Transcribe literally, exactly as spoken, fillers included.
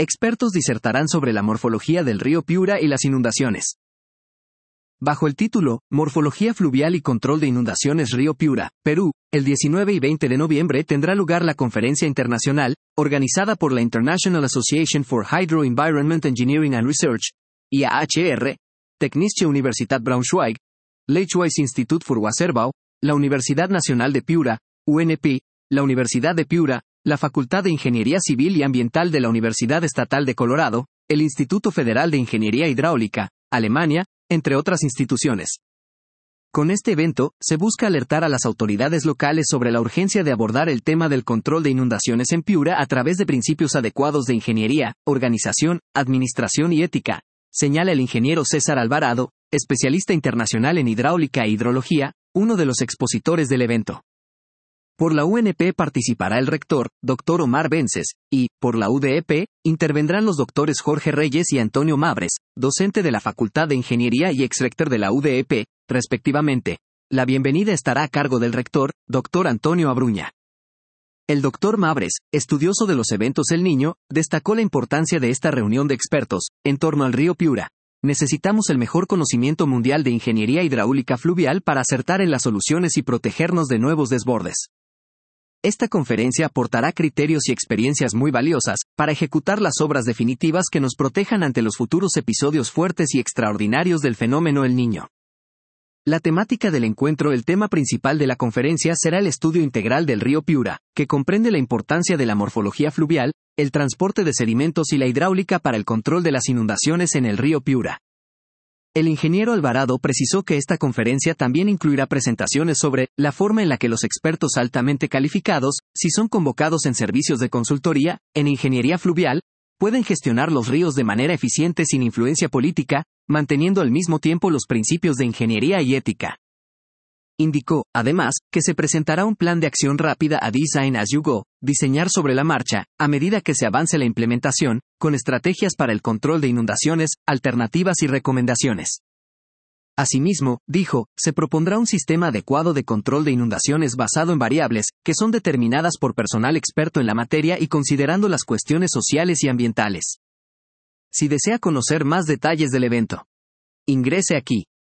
expertos disertarán sobre la morfología del río Piura y las inundaciones. Bajo el título, Morfología fluvial y control de inundaciones Río Piura, Perú, el diecinueve y veinte de noviembre tendrá lugar la conferencia internacional, organizada por la International Association for Hydro Environment Engineering and Research, I A H R, Technische Universität Braunschweig, Leibniz-Institut für Wasserbau, la Universidad Nacional de Piura, U N P, la Universidad de Piura, la Facultad de Ingeniería Civil y Ambiental de la Universidad Estatal de Colorado, el Instituto Federal de Ingeniería Hidráulica, Alemania, entre otras instituciones. Con este evento, se busca alertar a las autoridades locales sobre la urgencia de abordar el tema del control de inundaciones en Piura a través de principios adecuados de ingeniería, organización, administración y ética, señala el ingeniero César Alvarado, especialista internacional en hidráulica e hidrología, uno de los expositores del evento. Por la U N P participará el rector, doctor Omar Vences, y, por la U D E P, intervendrán los doctores Jorge Reyes y Antonio Mabres, docente de la Facultad de Ingeniería y exrector de la U D E P, respectivamente. La bienvenida estará a cargo del rector, doctor Antonio Abruña. El doctor Mabres, estudioso de los eventos El Niño, destacó la importancia de esta reunión de expertos, en torno al río Piura. Necesitamos el mejor conocimiento mundial de ingeniería hidráulica fluvial para acertar en las soluciones y protegernos de nuevos desbordes. Esta conferencia aportará criterios y experiencias muy valiosas, para ejecutar las obras definitivas que nos protejan ante los futuros episodios fuertes y extraordinarios del fenómeno El Niño. La temática del encuentro. El tema principal de la conferencia será el estudio integral del río Piura, que comprende la importancia de la morfología fluvial, el transporte de sedimentos y la hidráulica para el control de las inundaciones en el río Piura. El ingeniero Alvarado precisó que esta conferencia también incluirá presentaciones sobre la forma en la que los expertos altamente calificados, si son convocados en servicios de consultoría, en ingeniería fluvial, pueden gestionar los ríos de manera eficiente sin influencia política, manteniendo al mismo tiempo los principios de ingeniería y ética. Indicó, además, que se presentará un plan de acción rápida a Design as you go, diseñar sobre la marcha, a medida que se avance la implementación, con estrategias para el control de inundaciones, alternativas y recomendaciones. Asimismo, dijo, se propondrá un sistema adecuado de control de inundaciones basado en variables, que son determinadas por personal experto en la materia y considerando las cuestiones sociales y ambientales. Si desea conocer más detalles del evento, ingrese aquí.